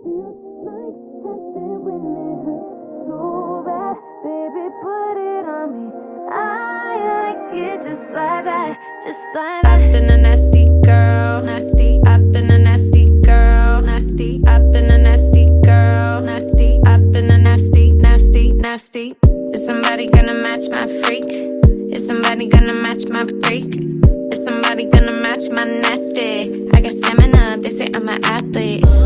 feels like heaven when it hurts so bad. Baby, put it on me. I like it just like that, just like that. I've been a nasty girl, nasty. I've been a nasty girl, nasty. I've been a nasty girl, nasty. I've been a nasty, nasty, nasty. Is somebody gonna match my freak? Is somebody gonna match my freak? Is somebody gonna match my nasty? I got stamina, they say I'm an athlete.